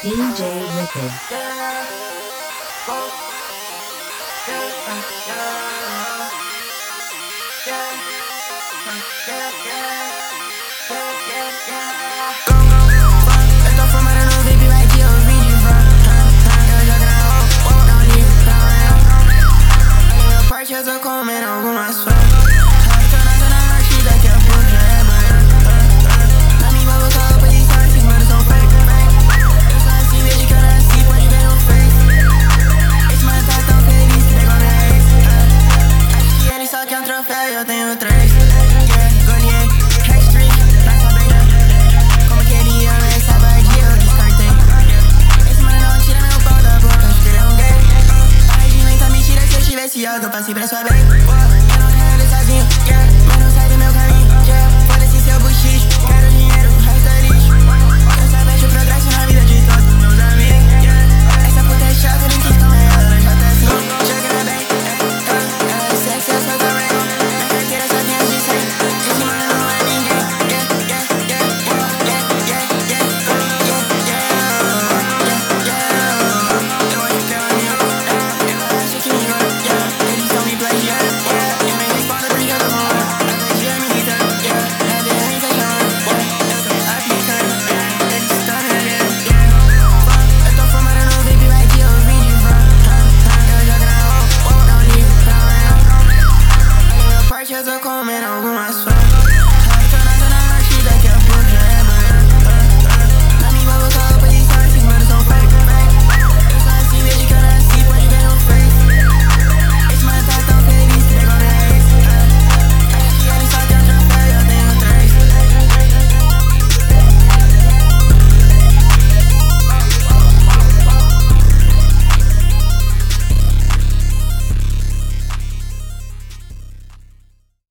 DJ Wicked. Eu tô fumando no vape lá que eu vim de van. Eu jogo na roupa, não ligo pra amanhã. Meu parte eu tô comendo algumas fãs. Tô na zona norte, daqui a pouco já é manhã. Na minha boca a roupa de sorte, esses manos são fake. Eu sou assim desde que eu nasci, pode ver no Face. Esse mano tá tão feliz que pegou minha ex. Acho que ele só quer um troféu e eu tenho três. Ganhei, hat-trick, na sabenda. Como queria essa vadia, eu descartei. Esse mano não tira meu pau da boca, acho que ele é um gay. Para de inventar mentira, se eu tivesse algo eu passei pra sua bem.